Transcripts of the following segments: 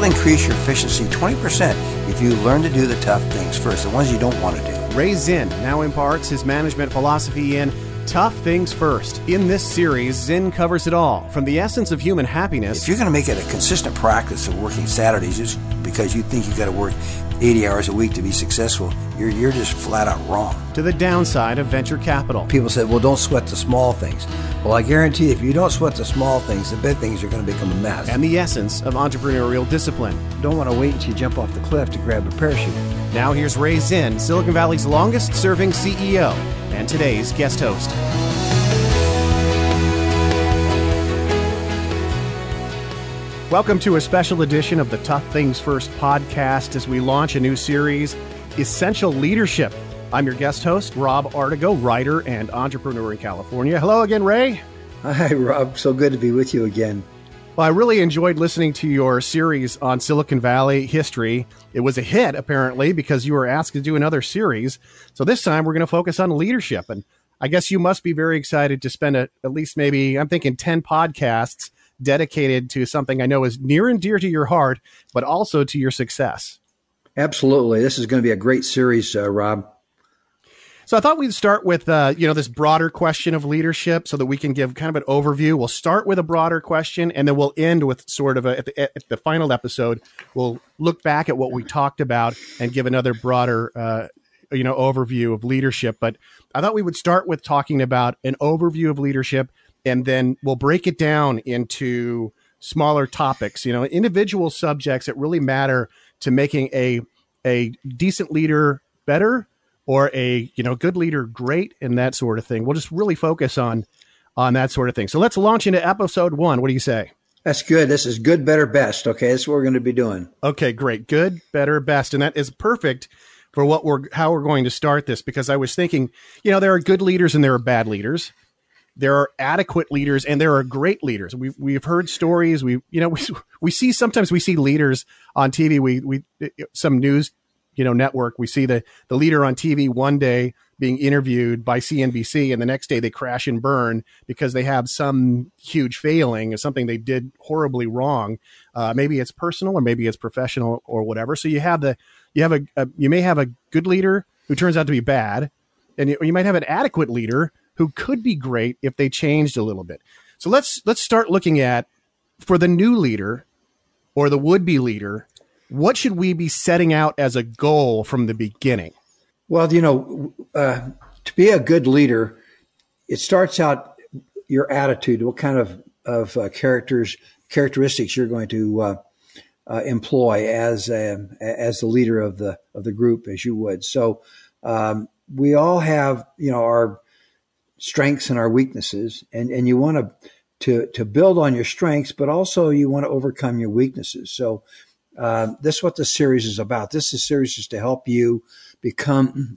will increase your efficiency 20% if you learn to do the tough things first, the ones you don't want to do. Ray Zinn now imparts his management philosophy in Tough Things First. In this series, Zinn covers it all, from the essence of human happiness. If you're going to make it a consistent practice of working Saturdays just because you think you've got to work 80 hours a week to be successful, you're just flat out wrong. To the downside of venture capital. People said, well, don't sweat the small things. Well, I guarantee you, if you don't sweat the small things, the big things are going to become a mess. And the essence of entrepreneurial discipline. Don't want to wait until you jump off the cliff to grab a parachute. Now here's Ray Zinn, Silicon Valley's longest-serving CEO, and today's guest host. Welcome to a special edition of the Tough Things First podcast as we launch a new series, Essential Leadership. I'm your guest host, Rob Artigo, writer and entrepreneur in California. Hello again, Ray. Hi, Rob. So good to be with you again. Well, I really enjoyed listening to your series on Silicon Valley history. It was a hit, apparently, because you were asked to do another series. So this time we're going to focus on leadership. And I guess you must be very excited to spend at least maybe, I'm thinking 10 podcasts dedicated to something I know is near and dear to your heart, but also to your success. Absolutely. This is going to be a great series, Rob. So I thought we'd start with, this broader question of leadership so that we can give kind of an overview. We'll start with a broader question, and then we'll end with sort of at the final episode, we'll look back at what we talked about and give another broader, overview of leadership. But I thought we would start with talking about an overview of leadership, and then we'll break it down into smaller topics, individual subjects that really matter to making a decent leader better, or a good leader great, and that sort of thing. We'll just really focus on that sort of thing. So let's launch into episode 1. What do you say? That's good. This is good, better, best. Okay, that's what we're going to be doing. Okay, great. Good, better, best, and that is perfect for how we're going to start this, because I was thinking, there are good leaders and there are bad leaders. There are adequate leaders and there are great leaders. We've heard stories. We see, sometimes we see leaders on TV. We some news network, we see the leader on TV one day being interviewed by CNBC, and the next day they crash and burn because they have some huge failing or something they did horribly wrong. Maybe it's personal or maybe it's professional or whatever. So you may have a good leader who turns out to be bad, and you might have an adequate leader who could be great if they changed a little bit. So let's start looking at, for the new leader or the would-be leader, what should we be setting out as a goal from the beginning? Well, to be a good leader, it starts out your attitude, what kind of characteristics you're going to employ as the leader of the group, as you would. So we all have our strengths and our weaknesses, and you want to build on your strengths, but also you want to overcome your weaknesses. So this is what this series is about. This series is to help you become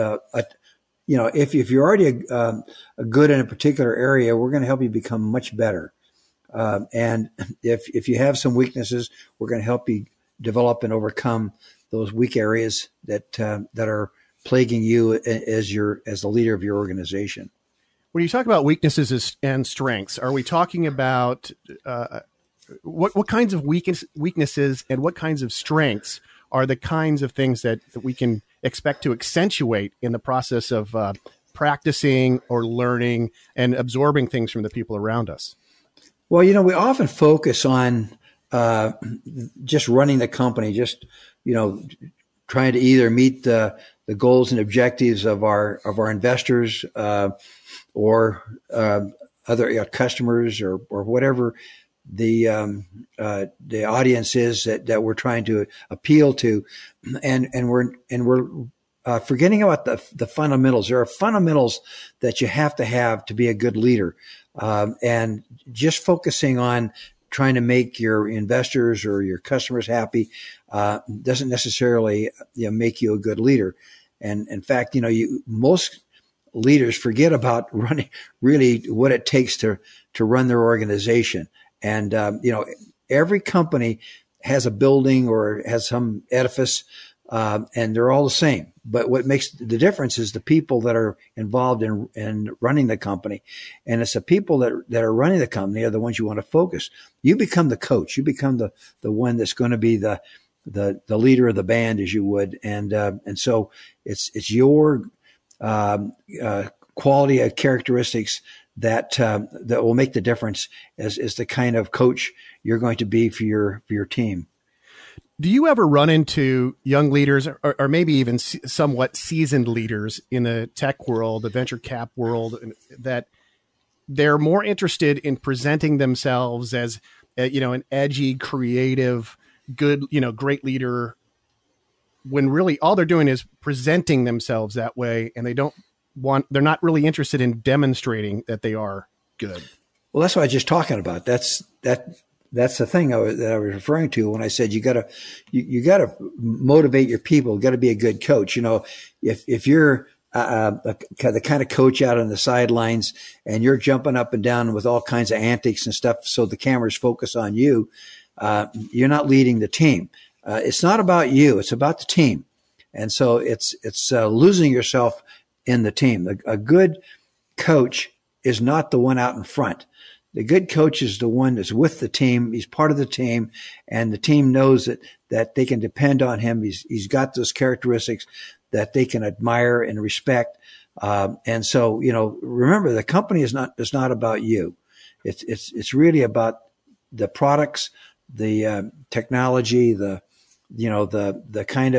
if you're already a good in a particular area, we're going to help you become much better. And if you have some weaknesses, we're going to help you develop and overcome those weak areas that are plaguing you as the leader of your organization. When you talk about weaknesses and strengths, are we talking about what kinds of weaknesses and what kinds of strengths are the kinds of things that we can expect to accentuate in the process of practicing or learning and absorbing things from the people around us? Well, we often focus on just running the company, just, trying to either meet the goals and objectives of our investors or other customers or whatever the audience is that we're trying to appeal to, and we're forgetting about the fundamentals. There are fundamentals that you have to be a good leader, and just focusing on trying to make your investors or your customers happy doesn't necessarily make you a good leader. And in fact, most leaders forget about running really what it takes to run their organization. And, every company has a building or has some edifice and they're all the same. But what makes the difference is the people that are involved in running the company. And it's the people that are running the company are the ones you want to focus. You become the coach. You become the one that's going to be the leader of the band, as you would. And so it's your, quality of characteristics that will make the difference as the kind of coach you're going to be for your team. Do you ever run into young leaders or maybe even somewhat seasoned leaders in the tech world, the venture cap world, that they're more interested in presenting themselves as, an edgy, creative, good, great leader, when really all they're doing is presenting themselves that way, and they're not really interested in demonstrating that they are good? Well, that's what I was just talking about. That's the thing that I was referring to when I said you gotta motivate your people. Got to be a good coach. If you're the kind of coach out on the sidelines and you're jumping up and down with all kinds of antics and stuff, so the cameras focus on you, you're not leading the team. It's not about you; it's about the team. And so it's losing yourself in the team. A good coach is not the one out in front. The good coach is the one that's with the team. He's part of the team, and the team knows that they can depend on him. He's got those characteristics that they can admire and respect. And so, remember, the company is not about you. It's really about the products, the technology, the kind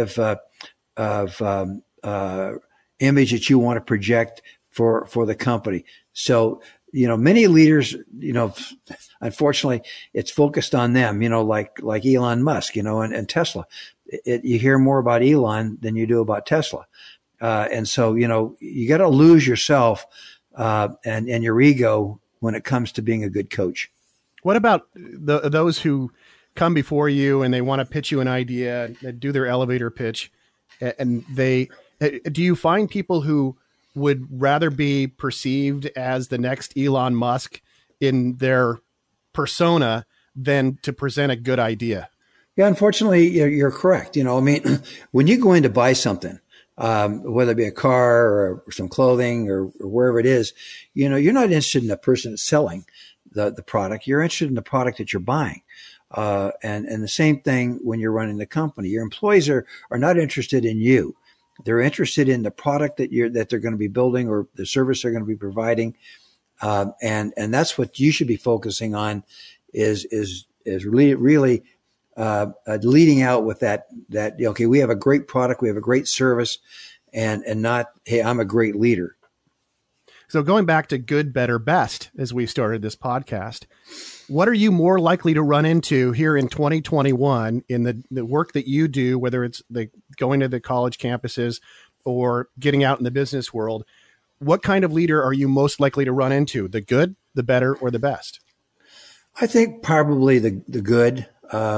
of image that you want to project for the company. So, many leaders, unfortunately, it's focused on them, like Elon Musk, and Tesla. You hear more about Elon than you do about Tesla. And so, you got to lose yourself and your ego when it comes to being a good coach. What about those who come before you and they want to pitch you an idea, do their elevator pitch, and do you find people who would rather be perceived as the next Elon Musk in their persona than to present a good idea? Yeah, unfortunately, you're correct. When you go in to buy something, whether it be a car or some clothing or wherever it is, you're not interested in the person that's selling the product. You're interested in the product that you're buying. And the same thing when you're running the company. Your employees are not interested in you. They're interested in the product that they're going to be building or the service they're going to be providing. And that's what you should be focusing on is really leading out with that, okay, we have a great product, we have a great service, and not, hey, I'm a great leader. So going back to good, better, best, as we started this podcast, what are you more likely to run into here in 2021 in the work that you do, whether it's going to the college campuses or getting out in the business world? What kind of leader are you most likely to run into? The good, the better, or the best? I think probably the good.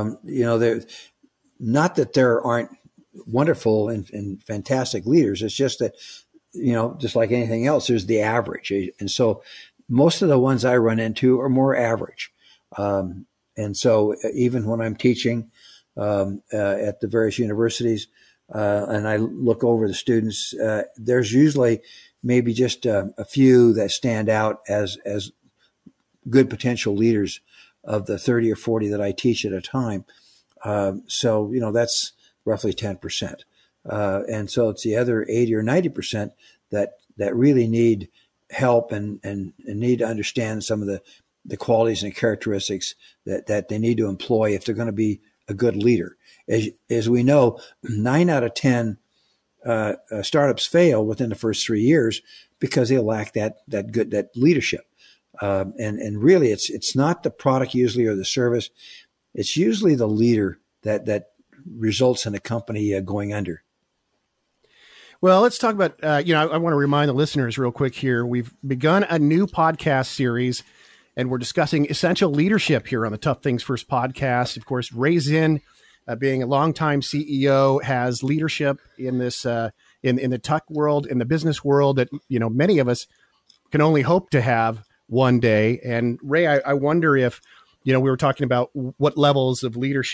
Not that there aren't wonderful and fantastic leaders. It's just that, just like anything else, there's the average. And so most of the ones I run into are more average. And so even when I'm teaching at the various universities and I look over the students, there's usually maybe just a few that stand out as good potential leaders of the 30 or 40 that I teach at a time. So that's roughly 10%. And so it's the other 80 or 90% that really need help and need to understand some of the qualities and characteristics that they need to employ if they're going to be a good leader. As we know, 9 out of 10 startups fail within the first 3 years because they lack that leadership. And really it's not the product usually or the service. It's usually the leader that results in a company going under. Well, let's talk about, I want to remind the listeners real quick here. We've begun a new podcast series, and we're discussing essential leadership here on the Tough Things First podcast. Of course, Ray Zinn, being a longtime CEO, has leadership in this, in the tech world, in the business world that, many of us can only hope to have one day. And Ray, I wonder if, we were talking about what levels of leadership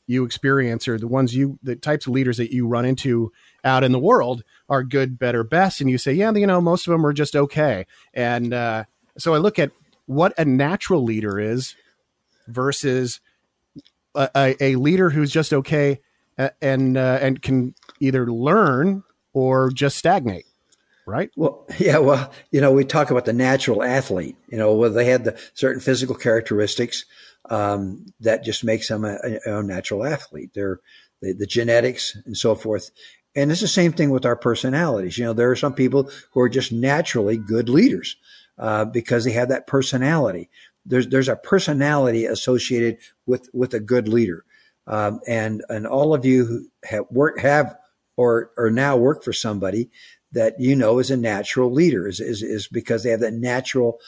you experience, or the types of leaders that you run into out in the world are good, better, best. And you say, yeah, most of them are just okay. And so I look at what a natural leader is versus a leader who's just okay and can either learn or just stagnate. Right. Well, yeah. Well, we talk about the natural athlete, where they have the certain physical characteristics that just makes them a natural athlete. They're the genetics and so forth. And it's the same thing with our personalities. There are some people who are just naturally good leaders because they have that personality. There's a personality associated with a good leader. And all of you who have or now work for somebody that is a natural leader is because they have that natural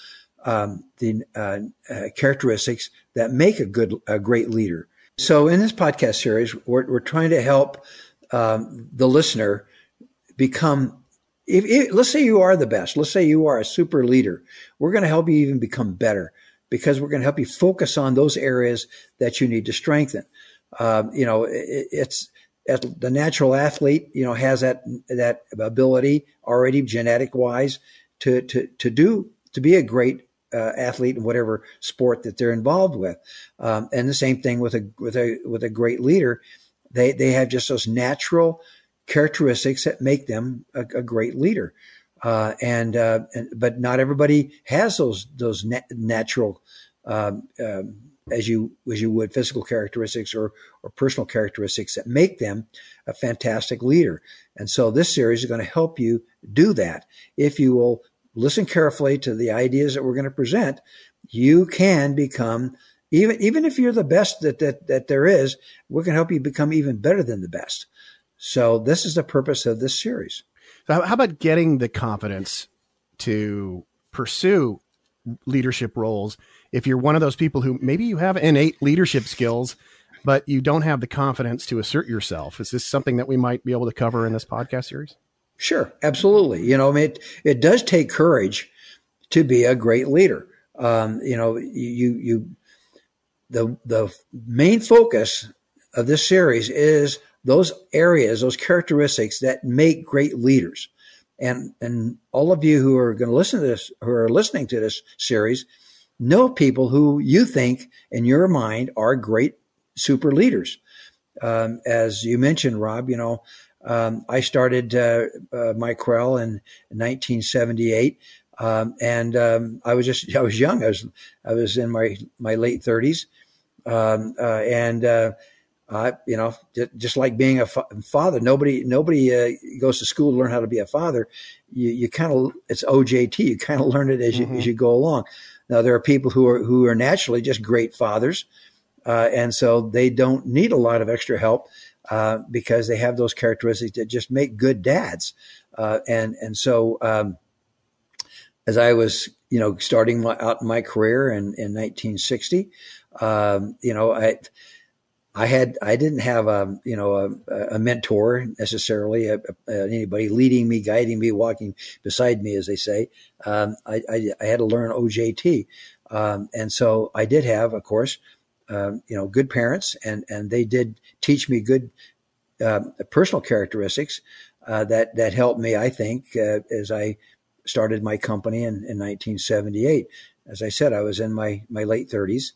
characteristics that make a great leader. So in this podcast series, we're trying to help the listener become. Let's say you are the best. Let's say you are a super leader. We're going to help you even become better because we're going to help you focus on those areas that you need to strengthen. It's the natural athlete, has that ability already genetic wise to be a great athlete in whatever sport that they're involved with. And the same thing with a great leader. They have just those natural characteristics that make them a great leader. But not everybody has those natural, as you would, physical characteristics or personal characteristics that make them a fantastic leader. And so this series is going to help you do that. If you will listen carefully to the ideas that we're going to present, you can become, even if you're the best that there is, we're going to help you become even better than the best. So this is the purpose of this series. So how about getting the confidence to pursue leadership roles if you're one of those people who maybe you have innate leadership skills, but you don't have the confidence to assert yourself? Is this something that we might be able to cover in this podcast series? Sure, absolutely. It does take courage to be a great leader. The main focus of this series is those areas, those characteristics that make great leaders. And all of you who are going to listen to this, who are listening to this series, know people who you think in your mind are great super leaders. As you mentioned, Rob, I started Mike Krell in 1978. I was young. I was in my late 30s. Just like being a father, nobody goes to school to learn how to be a father. You kind of, it's OJT. You kind of learn it as you go along. Now there are people who are naturally just great fathers, and so they don't need a lot of extra help because they have those characteristics that just make good dads. So as I was starting out my career in 1960, I didn't have a mentor necessarily, anybody leading me, guiding me, walking beside me, as they say. I had to learn OJT, and so I did have, of course, good parents, and they did teach me good personal characteristics that helped me, I think, as I started my company in 1978. As I said, I was in my late 30s,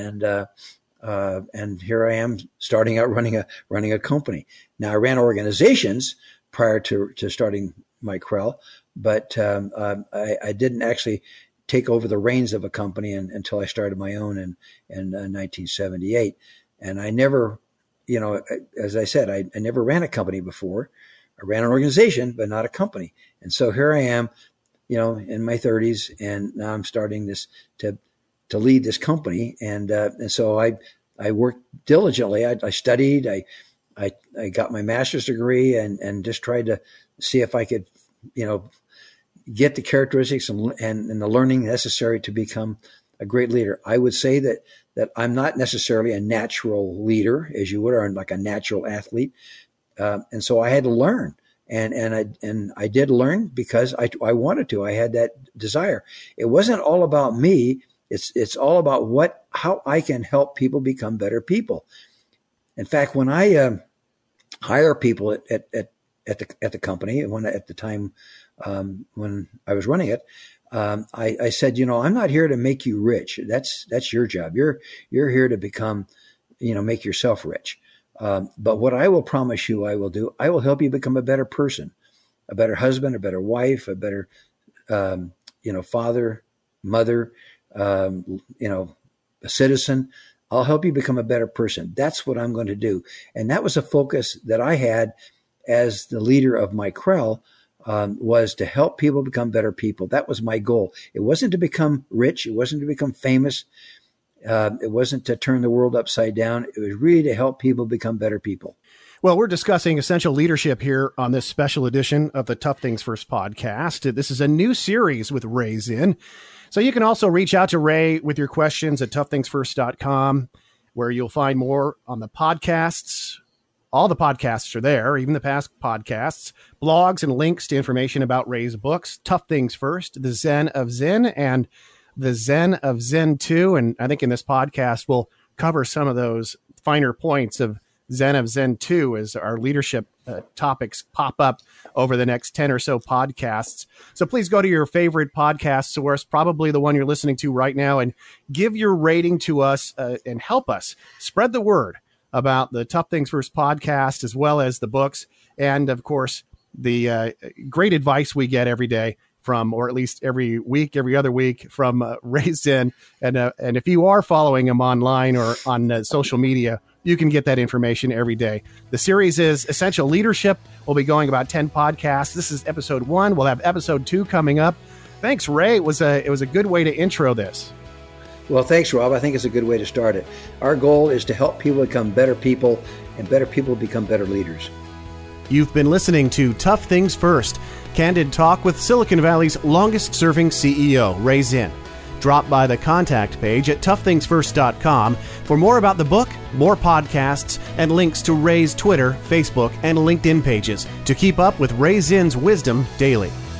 and here I am starting out running a company. Now I ran organizations prior to starting Mike Krell, but I didn't actually take over the reins of a company until I started my own in 1978. And I never, as I said, I never ran a company before. I ran an organization, but not a company. And so here I am, in my 30s, and now I'm starting this to lead this company. And so I worked diligently. I studied, I got my master's degree and just tried to see if I could, get the characteristics and the learning necessary to become a great leader. I would say that I'm not necessarily a natural leader, as you would, or like a natural athlete. And so I had to learn. And I did learn because I wanted to. I had that desire. It wasn't all about me. It's all about how I can help people become better people. In fact, when I hire people at the company, at the time when I was running it, I said, I'm not here to make you rich. That's your job. You're here to become, make yourself rich. But what I will promise you I will do, I will help you become a better person, a better husband, a better wife, a better, father, mother, a citizen. I'll help you become a better person. That's what I'm going to do. And that was a focus that I had as the leader of Micrel, was to help people become better people. That was my goal. It wasn't to become rich. It wasn't to become famous. It wasn't to turn the world upside down. It was really to help people become better people. Well, we're discussing essential leadership here on this special edition of the Tough Things First podcast. This is a new series with Ray Zinn. So you can also reach out to Ray with your questions at toughthingsfirst.com, where you'll find more on the podcasts. All the podcasts are there, even the past podcasts, blogs, and links to information about Ray's books, Tough Things First, The Zen of Zen, and The Zen of Zen 2. And I think in this podcast, we'll cover some of those finer points of Zen of Zen 2 as our leadership topics pop up over the next 10 or so podcasts. So please go to your favorite podcast source, probably the one you're listening to right now, and give your rating to us and help us spread the word about the Tough Things First podcast, as well as the books. And of course, the great advice we get every day from, or at least every week, every other week from Ray Zinn. And if you are following him online or on social media, you can get that information every day. The series is Essential Leadership. We'll be going about 10 podcasts. This is episode 1. We'll have episode 2 coming up. Thanks, Ray. It was a good way to intro this. Well, thanks, Rob. I think it's a good way to start it. Our goal is to help people become better people, and better people become better leaders. You've been listening to Tough Things First, candid talk with Silicon Valley's longest-serving CEO, Ray Zinn. Drop by the contact page at toughthingsfirst.com for more about the book, more podcasts, and links to Ray's Twitter, Facebook, and LinkedIn pages to keep up with Ray Zinn's wisdom daily.